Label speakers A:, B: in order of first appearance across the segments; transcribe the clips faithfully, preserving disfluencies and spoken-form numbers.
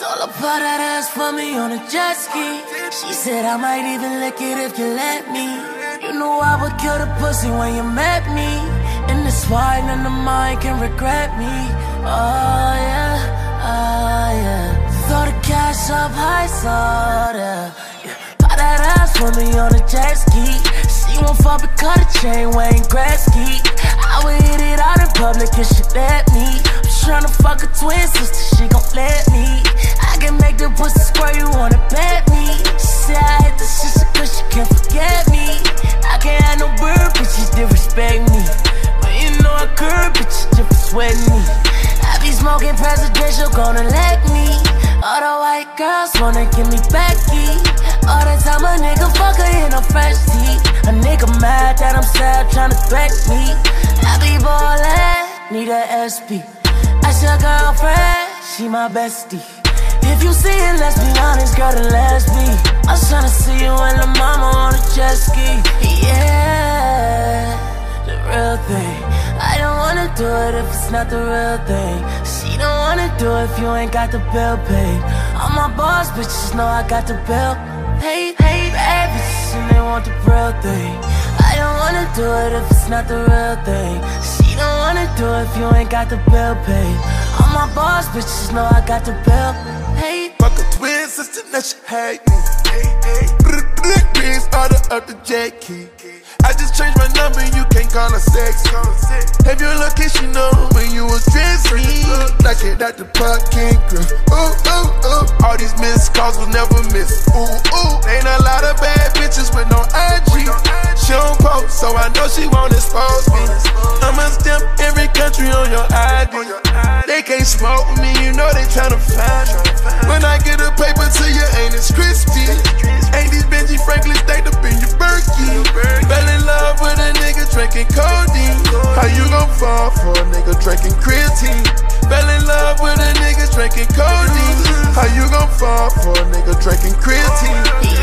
A: Told her put that ass for me on a jet ski. She said I might even lick it if you let me. You know I would kill the pussy when you met me. And it's why none of mine can regret me. Oh yeah, oh yeah. Throw the cash up high, saw that. Yeah. Put that ass for me on a jet ski. She won't fuck but cut a chain, Wayne Gretzky. I would hit it out in public if she let me. I'm tryna fuck a twin sister, she gon' let me. I can make the pussy squirt, you wanna bet me. She said I hit the sister cause she can't forget me. I can't have no bird, bitches disrespect me. When you know I curb, bitches just sweat me. I be smoking presidential, gonna let me. All the white girls wanna give me Becky. All the time a nigga fuck her in a fresh tee. A nigga mad that I'm sad, tryna threaten me. I be ballin', need a S P. That's your girlfriend, she my bestie. If you see it, let's be honest, girl, then let's be. I'm tryna see you and the mama on a jet ski. Yeah, the real thing. I don't wanna do it if it's not the real thing. She don't wanna do it if you ain't got the bill paid. All my boss bitches know I got the bill paid. Paid bad bitches and they want the real thing. I don't wanna do it if it's not the real thing. She don't wanna do it if you ain't got the bill paid. All my boss bitches know I got the bill paid.
B: Fuck a twin sister, now she hate me. Green starter up the jet key. I just changed my number, you can't call her sexy. Have your location known when you was dressing like it at the parking grill. Ooh, ooh, ooh. All these missed calls will never miss. Ooh, ooh. Ain't a lot of bad bitches with no I G. She don't post, so I know she won't expose me. I'ma stamp every country on your I D. They can't smoke with me, you know they tryna find me. When I get a paper to you, ain't it crispy? Ain't these Benji Franklin staked up in your Berkey? Fell in love with a nigga drinking codeine. How you gon' fall for a nigga drinking creatine? Fell in love with a nigga drinking codeine. How you gon' fall for a nigga drinking creatine?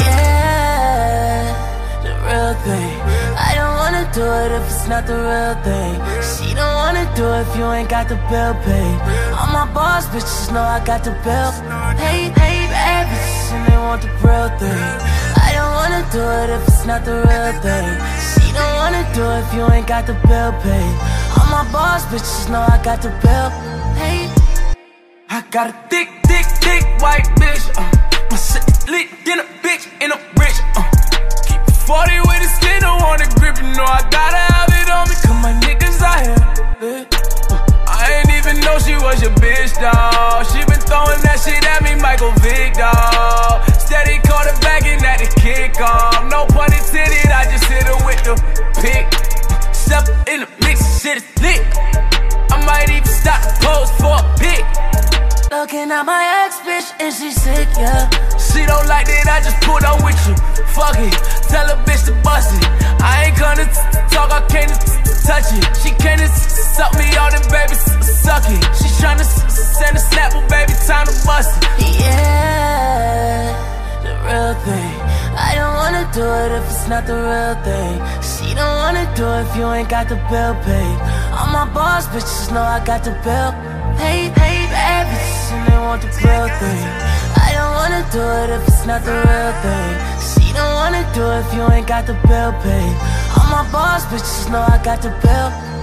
A: Yeah, the real thing. I don't wanna do it if it's not the real thing. She don't wanna do it if you ain't got the bill paid. All my boss bitches know I got the bill paid. Paid bad bitches and they want the real thing. I don't wanna do it if it's not the real thing. She don't wanna do it if you ain't got the bill paid. All my boss bitches know I got the bill paid.
C: I got a thick, thick, thick white bitch. Uh, my shit lit in a bitch and I'm rich. Uh, keep forty with a stick, don't wanna grip. You know I gotta have it on me, cause my niggas out here lit. Uh, I ain't even know she was your bitch, dawg. She been throwing that shit at me, Michael Vick, dawg. Steady quarterbacking at the kickoff. No pun intended, I just hit her with the pick. Step in the mix, shit is lit. I might even stop the pose for a pic.
A: Looking at my ex bitch and she sick, yeah.
C: She don't like that, I just pulled up with you. Fuck it, tell a bitch to bust it. I ain't gonna talk, I can't touch it. She can't suck me all them baby, suck it. She tryna send a snap, but baby, time to bust it.
A: Yeah, the real thing. I don't wanna do it if it's not the real thing. She don't wanna do it if you ain't got the bill paid. All my boss bitches know I got the bill paid. Paid bad bitches and they want the real thing. I don't wanna do it if it's not the real thing. She don't wanna do it if you ain't got the bill paid. All my boss bitches know I got the bill